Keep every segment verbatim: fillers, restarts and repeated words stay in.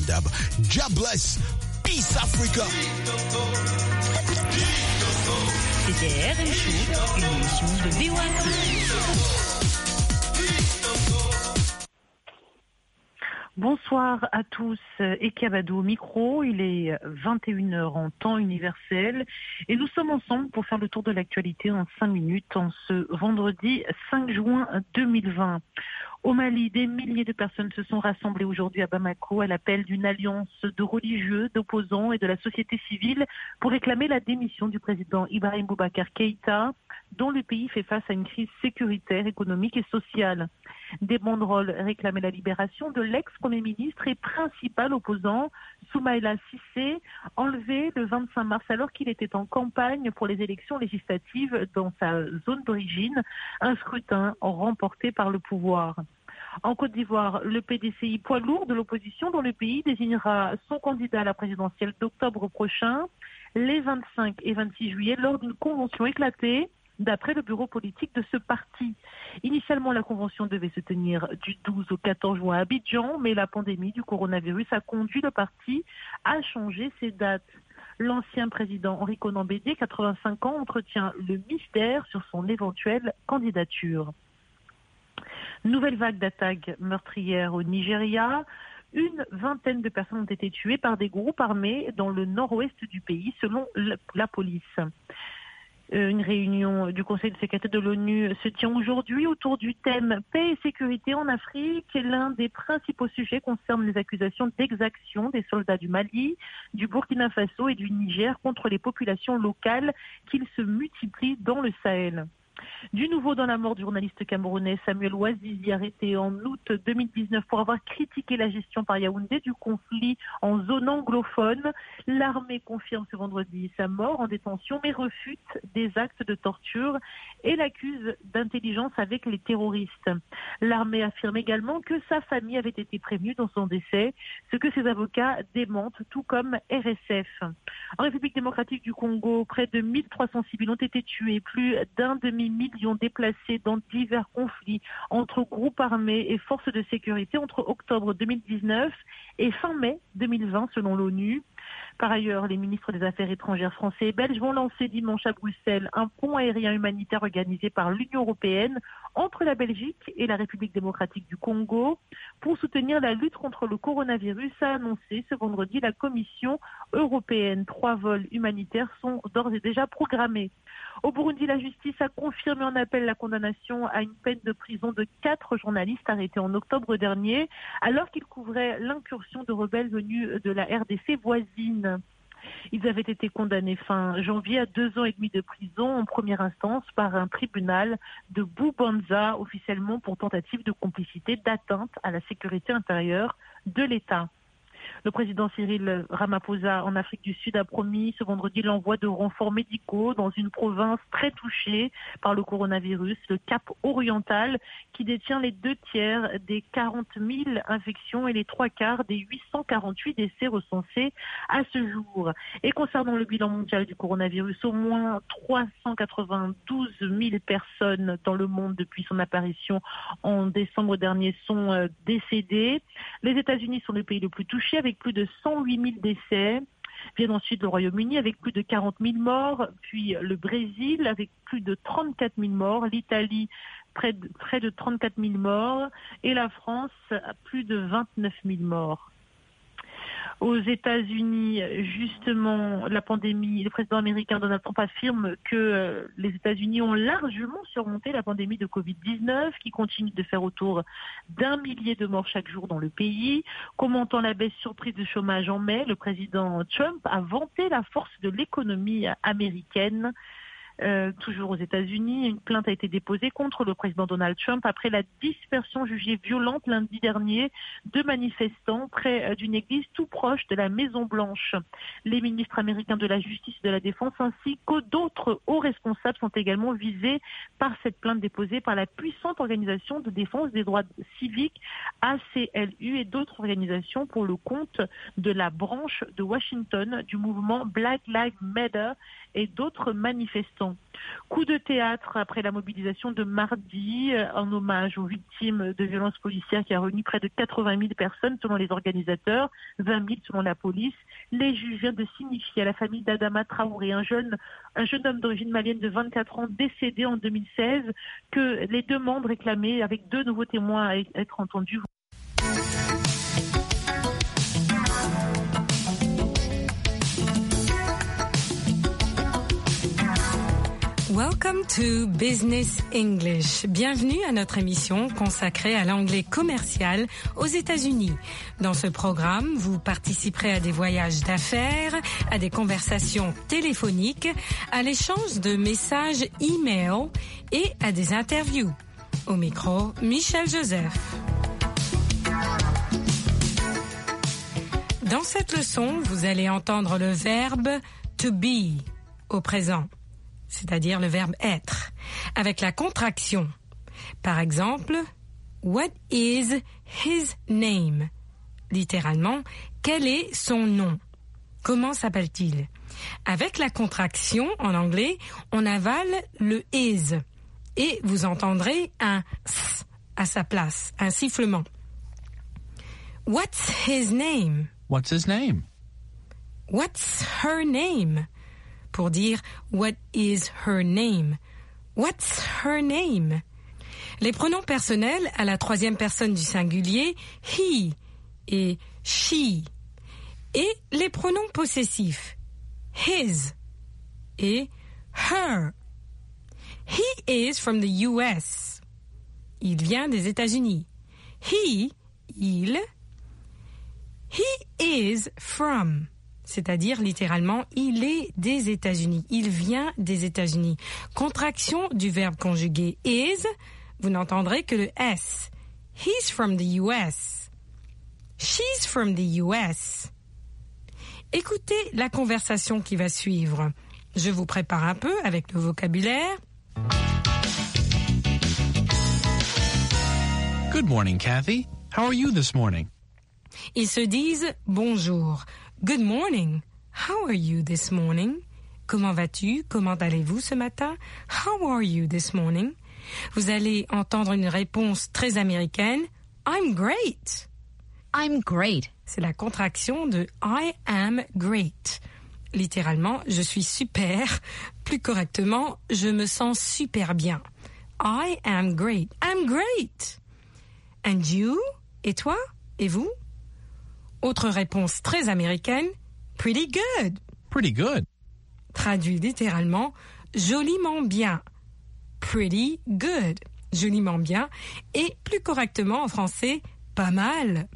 Dab. God bless. Peace Africa. C'était R M Show, une émission de V O A. Bonsoir à tous, Ekabado au micro, il est vingt et une heures en temps universel et nous sommes ensemble pour faire le tour de l'actualité en cinq minutes en ce vendredi cinq juin deux mille vingt. Au Mali, des milliers de personnes se sont rassemblées aujourd'hui à Bamako à l'appel d'une alliance de religieux, d'opposants et de la société civile pour réclamer la démission du président Ibrahim Boubacar Keïta, dont le pays fait face à une crise sécuritaire, économique et sociale. Des banderoles réclamaient la libération de l'ex-premier ministre et principal opposant, Soumaïla Cissé, enlevé le vingt-cinq mars alors qu'il était en campagne pour les élections législatives dans sa zone d'origine, un scrutin remporté par le pouvoir. En Côte d'Ivoire, le P D C I, poids lourd de l'opposition dans le pays, désignera son candidat à la présidentielle d'octobre prochain, les vingt-cinq et vingt-six juillet, lors d'une convention éclatée, d'après le bureau politique de ce parti. Initialement, la convention devait se tenir du douze au quatorze juin à Abidjan, mais la pandémie du coronavirus a conduit le parti à changer ses dates. L'ancien président Henri Konan Bédié, quatre-vingt-cinq ans, entretient le mystère sur son éventuelle candidature. Nouvelle vague d'attaques meurtrières au Nigeria. Une vingtaine de personnes ont été tuées par des groupes armés dans le nord-ouest du pays, selon la police. Une réunion du Conseil de sécurité de l'ONU se tient aujourd'hui autour du thème paix et sécurité en Afrique. L'un des principaux sujets concerne les accusations d'exaction des soldats du Mali, du Burkina Faso et du Niger contre les populations locales qu'ils se multiplient dans le Sahel. Du nouveau dans la mort du journaliste camerounais Samuel Ouazizi, arrêté en août deux mille dix-neuf pour avoir critiqué la gestion par Yaoundé du conflit en zone anglophone. L'armée confirme ce vendredi sa mort en détention mais refute des actes de torture et l'accuse d'intelligence avec les terroristes. L'armée affirme également que sa famille avait été prévenue dans son décès, ce que ses avocats démentent, tout comme R S F. En République démocratique du Congo, près de mille trois cents civils ont été tués, plus d'un demi-million déplacés dans divers conflits entre groupes armés et forces de sécurité entre octobre deux mille dix-neuf et fin mai deux mille vingt selon l'ONU. Par ailleurs, les ministres des Affaires étrangères français et belges vont lancer dimanche à Bruxelles un pont aérien humanitaire organisé par l'Union européenne entre la Belgique et la République démocratique du Congo pour soutenir la lutte contre le coronavirus, a annoncé ce vendredi la Commission européenne. Trois vols humanitaires sont d'ores et déjà programmés. Au Burundi, la justice a confirmé en appel la condamnation à une peine de prison de quatre journalistes arrêtés en octobre dernier, alors qu'ils couvraient l'incursion de rebelles venus de la R D C voisine. Ils avaient été condamnés fin janvier à deux ans et demi de prison en première instance par un tribunal de Bubanza, officiellement pour tentative de complicité d'atteinte à la sécurité intérieure de l'État. Le président Cyril Ramaphosa en Afrique du Sud a promis ce vendredi l'envoi de renforts médicaux dans une province très touchée par le coronavirus, le Cap Oriental, qui détient les deux tiers des quarante mille infections et les trois quarts des huit cent quarante-huit décès recensés à ce jour. Et concernant le bilan mondial du coronavirus, au moins trois cent quatre-vingt-douze mille personnes dans le monde depuis son apparition en décembre dernier sont décédées. Les États-Unis sont le pays le plus touché avec plus de cent huit mille décès. Vient ensuite le Royaume-Uni avec plus de quarante mille morts, puis le Brésil avec plus de trente-quatre mille morts, l'Italie près de, près de trente-quatre mille morts et la France à plus de vingt-neuf mille morts. Aux États-Unis, justement, la pandémie, le président américain Donald Trump affirme que euh, les États-Unis ont largement surmonté la pandémie de covid dix-neuf qui continue de faire autour d'un millier de morts chaque jour dans le pays. Commentant la baisse surprise du chômage en mai, le président Trump a vanté la force de l'économie américaine. Euh, toujours aux États-Unis, une plainte a été déposée contre le président Donald Trump après la dispersion jugée violente lundi dernier de manifestants près d'une église tout proche de la Maison-Blanche. Les ministres américains de la Justice et de la Défense ainsi que d'autres hauts responsables sont également visés par cette plainte déposée par la puissante organisation de défense des droits civiques A C L U et d'autres organisations pour le compte de la branche de Washington du mouvement Black Lives Matter et d'autres manifestants. ans. Coup de théâtre après la mobilisation de mardi en hommage aux victimes de violences policières qui a réuni près de quatre-vingt mille personnes selon les organisateurs, vingt mille selon la police. Les juges viennent de signifier à la famille d'Adama Traoré, un jeune, un jeune homme d'origine malienne de vingt-quatre ans décédé en deux mille seize, que les demandes réclamées avec deux nouveaux témoins à être entendus. Welcome to Business English. Bienvenue à notre émission consacrée à l'anglais commercial aux États-Unis. Dans ce programme, vous participerez à des voyages d'affaires, à des conversations téléphoniques, à l'échange de messages e-mail et à des interviews. Au micro, Michel Joseph. Dans cette leçon, vous allez entendre le verbe to be au présent, c'est-à-dire le verbe être, avec la contraction. Par exemple, what is his name? Littéralement, quel est son nom? Comment s'appelle-t-il? Avec la contraction, en anglais, on avale le is et vous entendrez un s à sa place, un sifflement. What's his name? What's his name? What's her name? Pour dire what is her name? What's her name? Les pronoms personnels à la troisième personne du singulier, he et she. Et les pronoms possessifs, his et her. He is from the U S. Il vient des États-Unis. He, il. He is from. C'est-à-dire, littéralement, il est des États-Unis. Il vient des États-Unis. Contraction du verbe conjugué is, vous n'entendrez que le S. He's from the U S. She's from the U S. Écoutez la conversation qui va suivre. Je vous prépare un peu avec le vocabulaire. Good morning, Kathy. How are you this morning? Ils se disent bonjour. Good morning. How are you this morning? Comment vas-tu? Comment allez-vous ce matin? How are you this morning? Vous allez entendre une réponse très américaine. I'm great. I'm great. C'est la contraction de I am great. Littéralement, je suis super. Plus correctement, je me sens super bien. I am great. I'm great. And you? Et toi? Et vous? Autre réponse très américaine, pretty good. Pretty good. Traduit littéralement, joliment bien. Pretty good. Joliment bien. Et plus correctement en français, pas mal.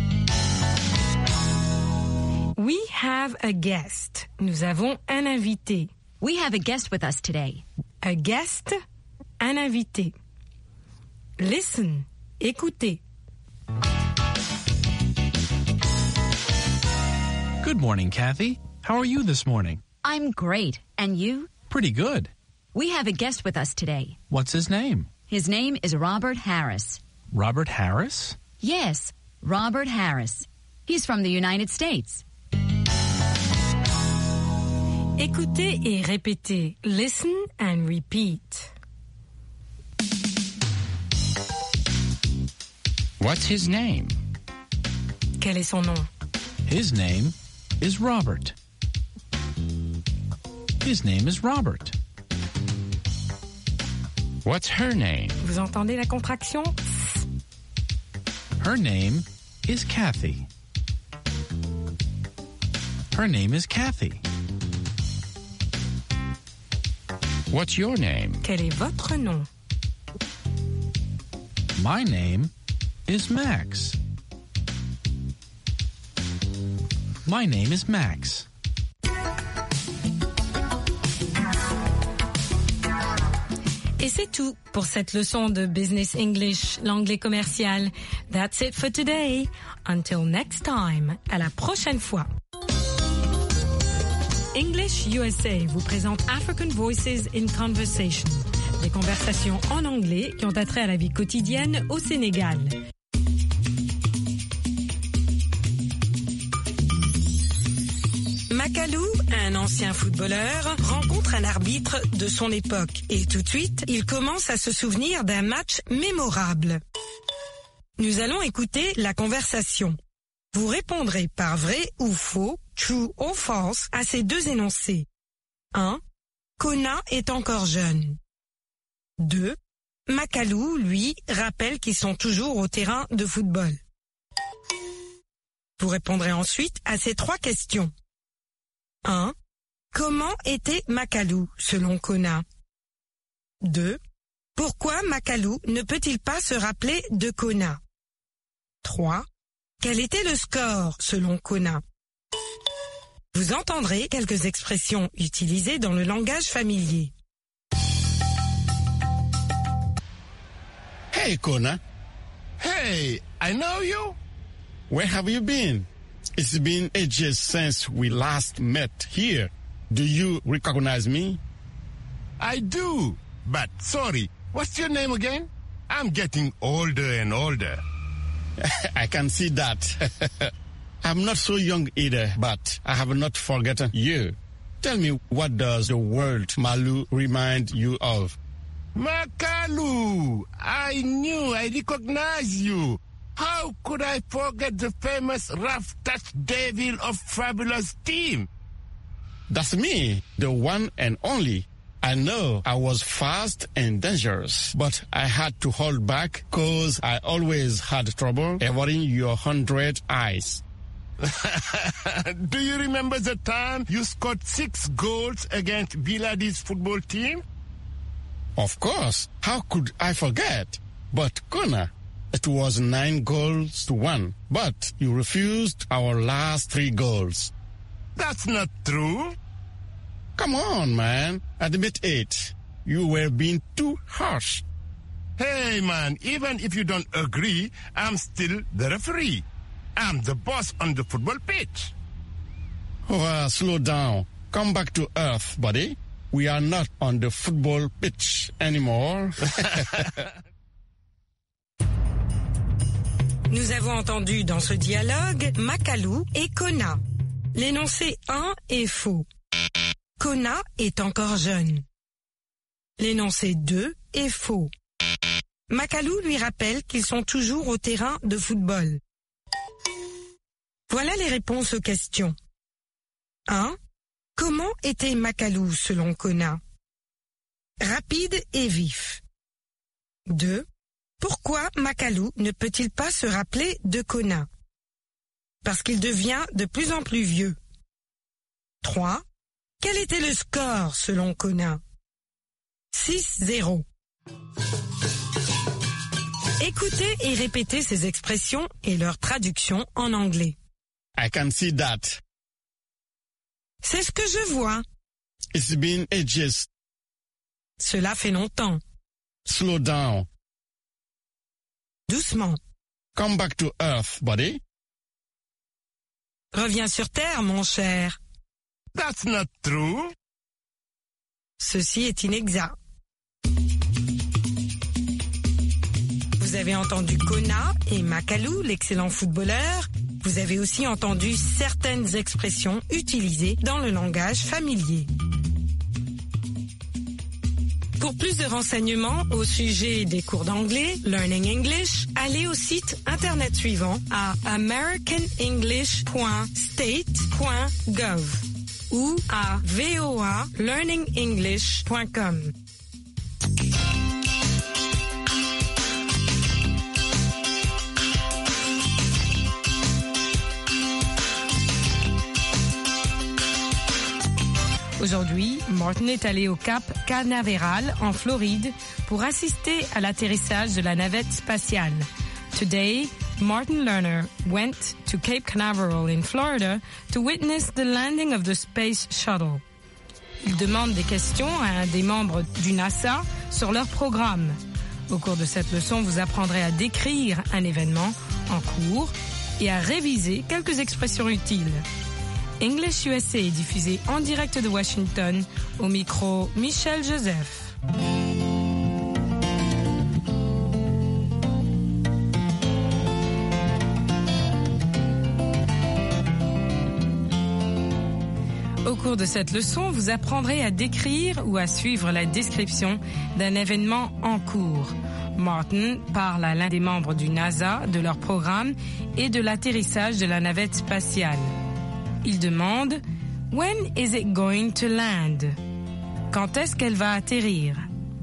We have a guest. Nous avons un invité. We have a guest with us today. A guest, un invité. Listen, écoutez. Good morning, Kathy. How are you this morning? I'm great. And you? Pretty good. We have a guest with us today. What's his name? His name is Robert Harris. Robert Harris? Yes, Robert Harris. He's from the United States. Écoutez et répétez. Listen and repeat. What's his name? Quel est son nom? His name is Robert. His name is Robert. What's her name? Vous entendez la contraction? Her name is Kathy. Her name is Kathy. What's your name? Quel est votre nom? My name is Max. My name is Max. Et c'est tout pour cette leçon de Business English, l'anglais commercial. That's it for today. Until next time. À la prochaine fois. English U S A vous présente African Voices in Conversation. Des conversations en anglais qui ont attrait à la vie quotidienne au Sénégal. Macalou, un ancien footballeur, rencontre un arbitre de son époque et tout de suite, il commence à se souvenir d'un match mémorable. Nous allons écouter la conversation. Vous répondrez par vrai ou faux, true or false, à ces deux énoncés. un. Kona est encore jeune. deux. Macalou, lui, rappelle qu'ils sont toujours au terrain de football. Vous répondrez ensuite à ces trois questions. un. Comment était Macalou selon Kona? deux. Pourquoi Macalou ne peut-il pas se rappeler de Kona? trois. Quel était le score selon Kona? Vous entendrez quelques expressions utilisées dans le langage familier. Hey, Kona. Hey, I know you. Where have you been? It's been ages since we last met here. Do you recognize me? I do. But sorry, what's your name again? I'm getting older and older. I can see that. I'm not so young either, but I have not forgotten you. Tell me, what does the word Malu remind you of? Macalou! I knew I recognized you. How could I forget the famous rough touch devil of Fabulous Team? That's me, the one and only. I know I was fast and dangerous, but I had to hold back because I always had trouble avoiding your hundred eyes. Do you remember the time you scored six goals against Biladi's football team? Of course. How could I forget? But Kona, it was nine goals to one, but you refused our last three goals. That's not true. Come on, man. Admit it. You were being too harsh. Hey, man, even if you don't agree, I'm still the referee. I'm the boss on the football pitch. Oh, uh, slow down. Come back to earth, buddy. We are not on the football pitch anymore. Nous avons entendu dans ce dialogue Macalou et Kona. L'énoncé un est faux. Kona est encore jeune. L'énoncé deux est faux. Macalou lui rappelle qu'ils sont toujours au terrain de football. Voilà les réponses aux questions. un. Comment était Macalou selon Kona? Rapide et vif. deux. Pourquoi Macalou ne peut-il pas se rappeler de Kona? Parce qu'il devient de plus en plus vieux. trois. Quel était le score selon Kona? six zéro. Écoutez et répétez ces expressions et leur traduction en anglais. I can see that. C'est ce que je vois. It's been ages. Cela fait longtemps. Slow down. Doucement. Come back to earth, buddy. Reviens sur terre, mon cher. That's not true. Ceci est inexact. Vous avez entendu Kona et Macalou, l'excellent footballeur. Vous avez aussi entendu certaines expressions utilisées dans le langage familier. Pour plus de renseignements au sujet des cours d'anglais, Learning English, allez au site internet suivant à american english point state point gov ou à v o a learning english point com. Aujourd'hui, Martin est allé au Cap Canaveral en Floride pour assister à l'atterrissage de la navette spatiale. Today, Martin Lerner went to Cape Canaveral in Florida to witness the landing of the Space Shuttle. Il demande des questions à un des membres du NASA sur leur programme. Au cours de cette leçon, vous apprendrez à décrire un événement en cours et à réviser quelques expressions utiles. English U S A est diffusé en direct de Washington, au micro Michel Joseph. Au cours de cette leçon, vous apprendrez à décrire ou à suivre la description d'un événement en cours. Martin parle à l'un des membres du NASA de leur programme et de l'atterrissage de la navette spatiale. Il demande « When is it going to land ?» Quand est-ce qu'elle va atterrir?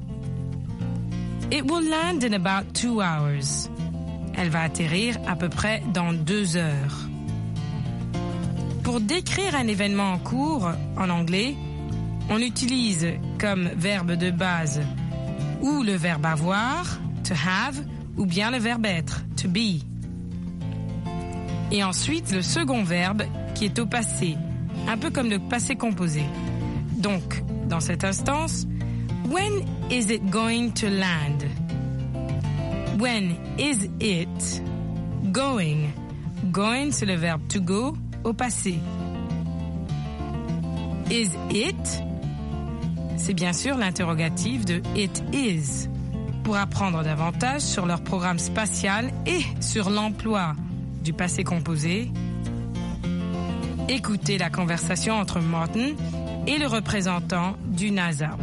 It will land in about two hours. Elle va atterrir à peu près dans deux heures. Pour décrire un événement en cours, en anglais, on utilise comme verbe de base ou le verbe avoir, to have, ou bien le verbe être, to be. Et ensuite, le second verbe qui est au passé, un peu comme le passé composé. Donc, dans cette instance, when is it going to land? When is it going? Going, c'est le verbe to go au passé. Is it? C'est bien sûr l'interrogatif de it is. Pour apprendre davantage sur leur programme spatial et sur l'emploi du passé composé, écoutez la conversation entre Martin et le représentant du NASA.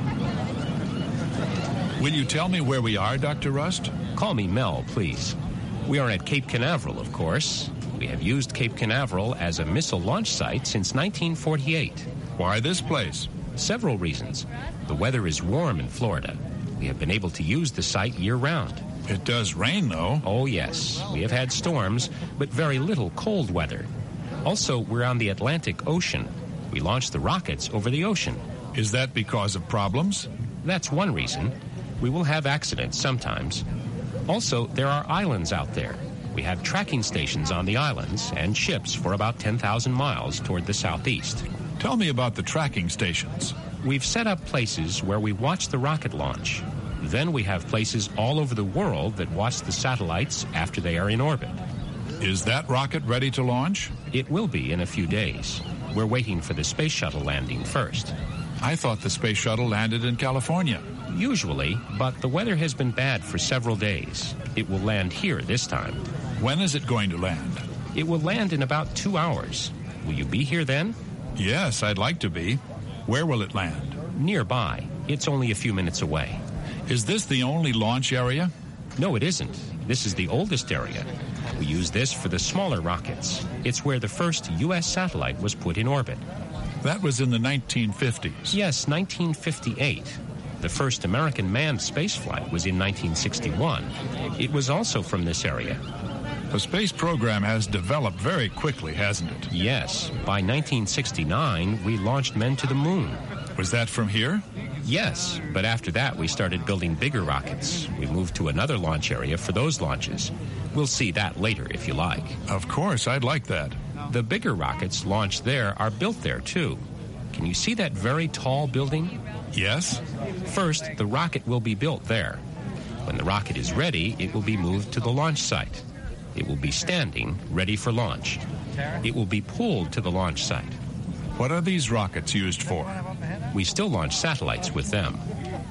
Will you tell me where we are, Doctor Rust? Call me Mel, please. We are at Cape Canaveral, of course. We have used Cape Canaveral as a missile launch site since nineteen forty-eight. Why this place? Several reasons. The weather is warm in Florida. We have been able to use the site year-round. It does rain, though. Oh, yes. We have had storms, but very little cold weather. Also, we're on the Atlantic Ocean. We launch the rockets over the ocean. Is that because of problems? That's one reason. We will have accidents sometimes. Also, there are islands out there. We have tracking stations on the islands and ships for about ten thousand miles toward the southeast. Tell me about the tracking stations. We've set up places where we watch the rocket launch. Then we have places all over the world that watch the satellites after they are in orbit. Is that rocket ready to launch? It will be in a few days. We're waiting for the space shuttle landing first. I thought the space shuttle landed in California. Usually, but the weather has been bad for several days. It will land here this time. When is it going to land? It will land in about two hours. Will you be here then? Yes, I'd like to be. Where will it land? Nearby. It's only a few minutes away. Is this the only launch area? No, it isn't. This is the oldest area. We use this for the smaller rockets. It's where the first U S satellite was put in orbit. That was in the nineteen fifties. Yes, nineteen fifty-eight. The first American manned spaceflight was in nineteen sixty-one. It was also from this area. The space program has developed very quickly, hasn't it? Yes. By nineteen sixty-nine, we launched men to the moon. Was that from here? Yes, but after that we started building bigger rockets. We moved to another launch area for those launches. We'll see that later if you like. Of course, I'd like that. The bigger rockets launched there are built there too. Can you see that very tall building? Yes. First, the rocket will be built there. When the rocket is ready, it will be moved to the launch site. It will be standing, ready for launch. It will be pulled to the launch site. What are these rockets used for? We still launch satellites with them.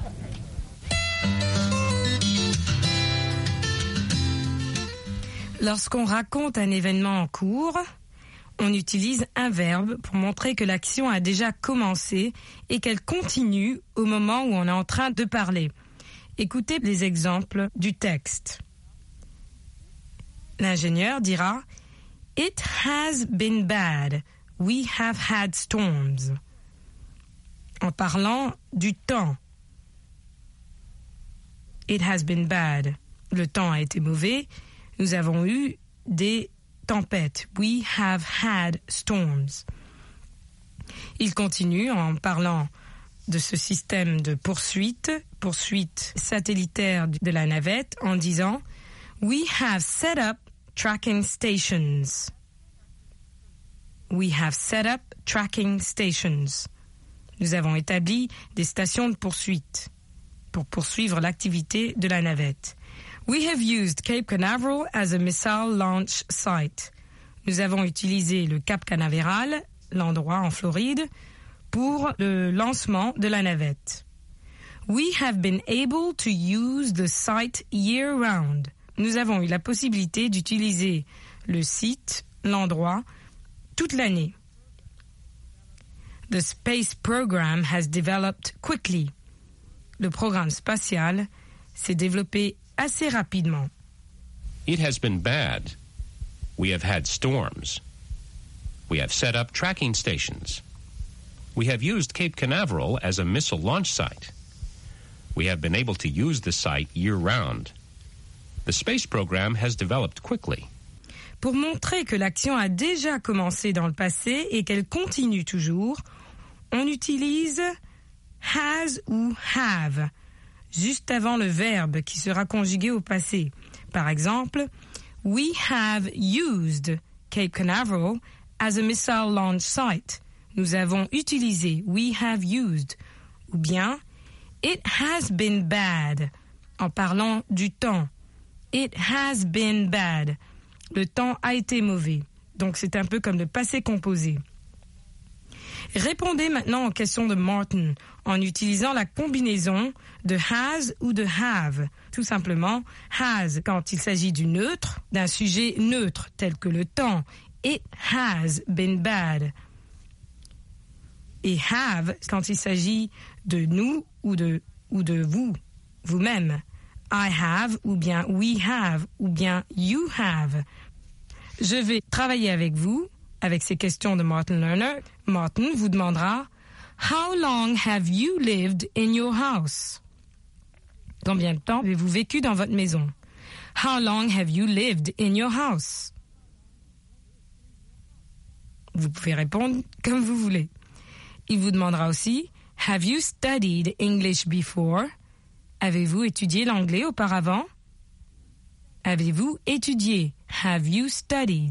Lorsqu'on raconte un événement en cours, on utilise un verbe pour montrer que l'action a déjà commencé et qu'elle continue au moment où on est en train de parler. Écoutez les exemples du texte. L'ingénieur dira « It has been bad. We have had storms. » En parlant du temps. « It has been bad. » Le temps a été mauvais. Nous avons eu des tempêtes. We have had storms. Il continue en parlant de ce système de poursuite, poursuite satellitaire de la navette, en disant « We have set up tracking stations. » We have set up tracking stations. Nous avons établi des stations de poursuite pour poursuivre l'activité de la navette. We have used Cape Canaveral as a missile launch site. Nous avons utilisé le Cap Canaveral, l'endroit en Floride, pour le lancement de la navette. We have been able to use the site year-round. Nous avons eu la possibilité d'utiliser le site, l'endroit, toute l'année. The space program has developed quickly. Le programme spatial s'est développé assez rapidement. It has been bad. We have had storms. We have set up tracking stations. We have used Cape Canaveral as a missile launch site. We have been able to use the site year-round. The space program has developed quickly. Pour montrer que l'action a déjà commencé dans le passé et qu'elle continue toujours, on utilise has ou have, juste avant le verbe qui sera conjugué au passé. Par exemple, we have used Cape Canaveral as a missile launch site. Nous avons utilisé, we have used. Ou bien, it has been bad, en parlant du temps. It has been bad. Le temps a été mauvais. Donc c'est un peu comme le passé composé. Répondez maintenant aux questions de Martin en utilisant la combinaison de has ou de have. Tout simplement, has quand il s'agit du neutre, d'un sujet neutre tel que le temps. It has been bad. Et have quand il s'agit de nous ou de, ou de vous, vous-même. I have ou bien we have ou bien you have. Je vais travailler avec vous avec ces questions de Martin Lerner. Martin vous demandera How long have you lived in your house? Combien de temps avez-vous vécu dans votre maison? How long have you lived in your house? Vous pouvez répondre comme vous voulez. Il vous demandera aussi Have you studied English before? Avez-vous étudié l'anglais auparavant? Avez-vous étudié? Have you studied?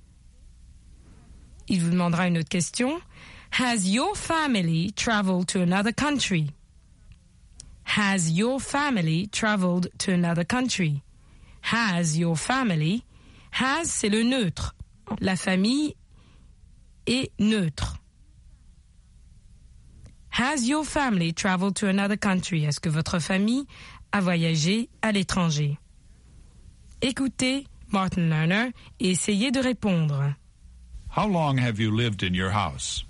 Il vous demandera une autre question. Has your family traveled to another country? Has your family traveled to another country? Has your family? Has, c'est le neutre. La famille est neutre. Has your family traveled to another country? Est-ce que votre famille a voyagé à l'étranger? Écoutez Martin Lerner et essayez de répondre. How long have you lived in your house?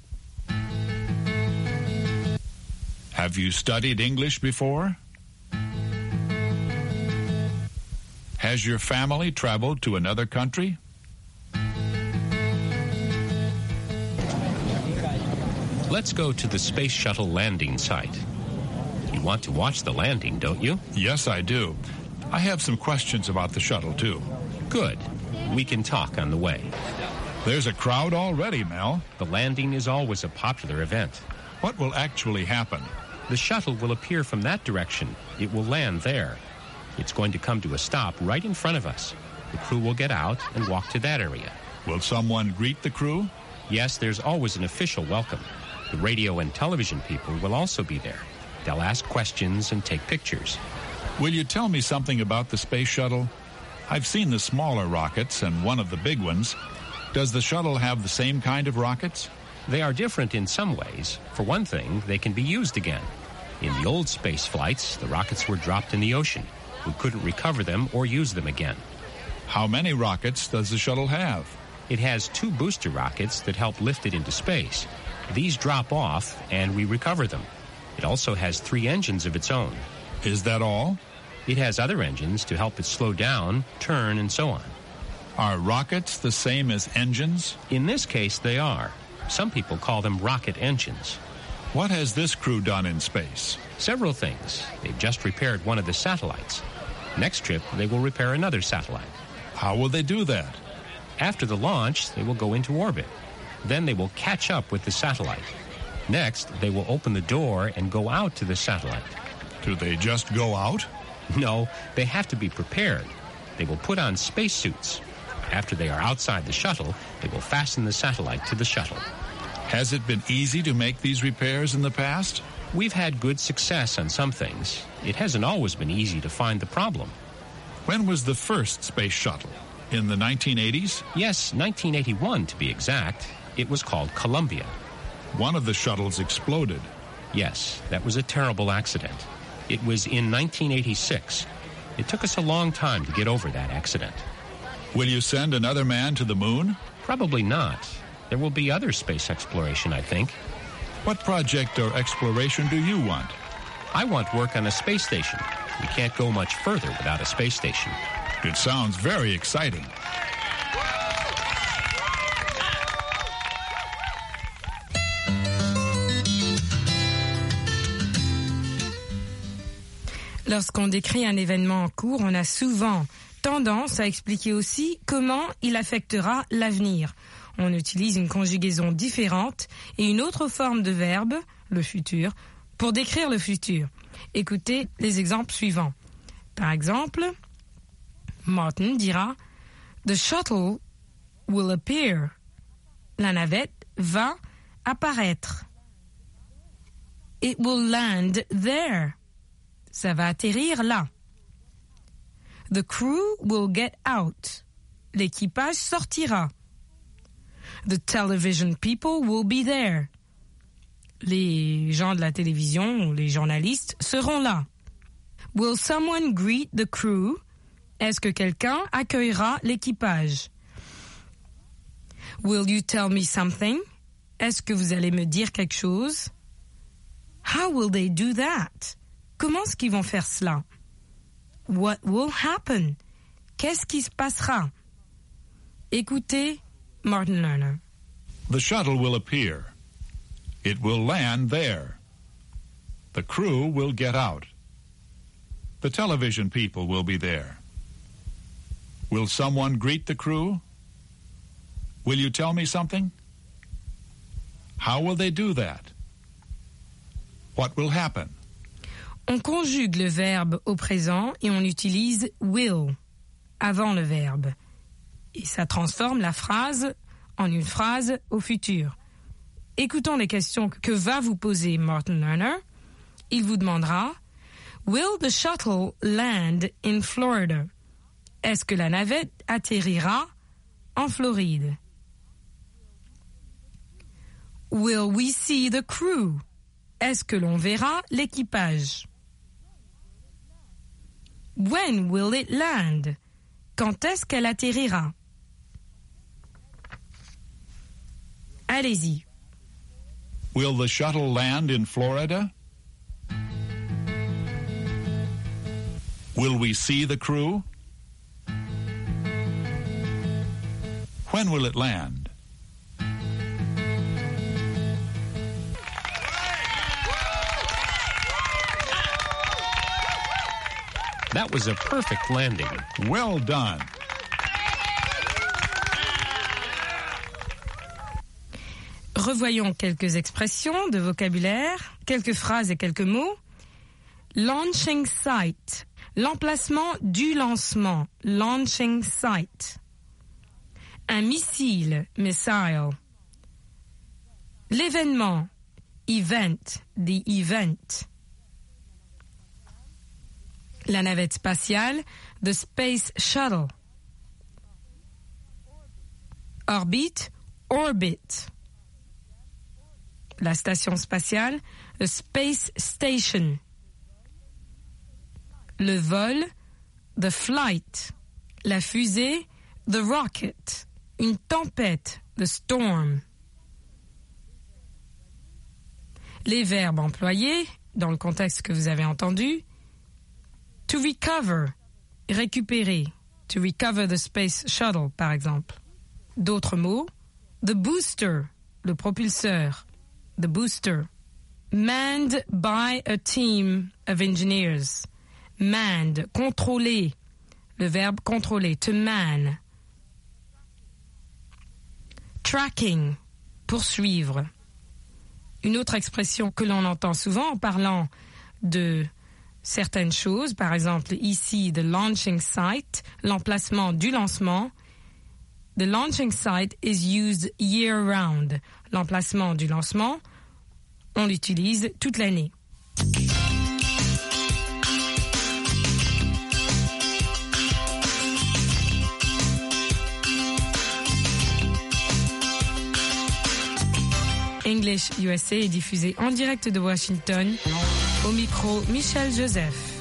Have you studied English before? Has your family traveled to another country? Let's go to the Space Shuttle landing site. You want to watch the landing, don't you? Yes, I do. I have some questions about the shuttle, too. Good. We can talk on the way. There's a crowd already, Mel. The landing is always a popular event. What will actually happen? The shuttle will appear from that direction. It will land there. It's going to come to a stop right in front of us. The crew will get out and walk to that area. Will someone greet the crew? Yes, there's always an official welcome. The radio and television people will also be there. They'll ask questions and take pictures. Will you tell me something about the space shuttle? I've seen the smaller rockets and one of the big ones. Does the shuttle have the same kind of rockets? They are different in some ways. For one thing, they can be used again. In the old space flights, the rockets were dropped in the ocean. We couldn't recover them or use them again. How many rockets does the shuttle have? It has two booster rockets that help lift it into space. These drop off, and we recover them. It also has three engines of its own. Is that all? It has other engines to help it slow down, turn, and so on. Are rockets the same as engines? In this case, they are. Some people call them rocket engines. What has this crew done in space? Several things. They've just repaired one of the satellites. Next trip, they will repair another satellite. How will they do that? After the launch, they will go into orbit. Then they will catch up with the satellite. Next, they will open the door and go out to the satellite. Do they just go out? No, they have to be prepared. They will put on spacesuits. After they are outside the shuttle, they will fasten the satellite to the shuttle. Has it been easy to make these repairs in the past? We've had good success on some things. It hasn't always been easy to find the problem. When was the first space shuttle? In the nineteen eighties? Yes, nineteen eighty-one to be exact. It was called Columbia. One of the shuttles exploded. Yes, that was a terrible accident. It was in nineteen eighty-six. It took us a long time to get over that accident. Will you send another man to the moon? Probably not. There will be other space exploration, I think. What project or exploration do you want? I want work on a space station. We can't go much further without a space station. It sounds very exciting. Lorsqu'on décrit un événement en cours, on a souvent tendance à expliquer aussi comment il affectera l'avenir. On utilise une conjugaison différente et une autre forme de verbe, le futur, pour décrire le futur. Écoutez les exemples suivants. Par exemple, Martin dira « The shuttle will appear ». La navette va apparaître. « It will land there ». Ça va atterrir là. The crew will get out. L'équipage sortira. The television people will be there. Les gens de la télévision ou les journalistes seront là. Will someone greet the crew? Est-ce que quelqu'un accueillera l'équipage? Will you tell me something? Est-ce que vous allez me dire quelque chose? How will they do that? Comment est-ce qu'ils vont faire cela? What will happen? Qu'est-ce qui se passera? Écoutez Martin Lerner. The shuttle will appear. It will land there. The crew will get out. The television people will be there. Will someone greet the crew? Will you tell me something? How will they do that? What will happen? On conjugue le verbe au présent et on utilise will avant le verbe. Et ça transforme la phrase en une phrase au futur. Écoutons les questions que va vous poser Martin Lerner. Il vous demandera « Will the shuttle land in Florida ?» Est-ce que la navette atterrira en Floride? « Will we see the crew ?» Est-ce que l'on verra l'équipage? When will it land? Quand est-ce qu'elle atterrira? Allez-y. Will the shuttle land in Florida? Will we see the crew? When will it land? That was a perfect landing. Well done. Revoyons quelques expressions de vocabulaire, quelques phrases et quelques mots. Launching site, l'emplacement du lancement, launching site. Un missile, missile. L'événement, event, the event. La navette spatiale, the space shuttle. Orbite, orbit. La station spatiale, the space station. Le vol, the flight. La fusée, the rocket. Une tempête, the storm. Les verbes employés, dans le contexte que vous avez entendu, to recover, récupérer. To recover the space shuttle, par exemple. D'autres mots, the booster, le propulseur. The booster. Manned by a team of engineers. Manned, contrôler. Le verbe contrôler, to man. Tracking, poursuivre. Une autre expression que l'on entend souvent en parlant de certaines choses, par exemple ici, the launching site, l'emplacement du lancement. The launching site is used year-round. L'emplacement du lancement, on l'utilise toute l'année. English U S A est diffusé en direct de Washington. Au micro, Michel Joseph.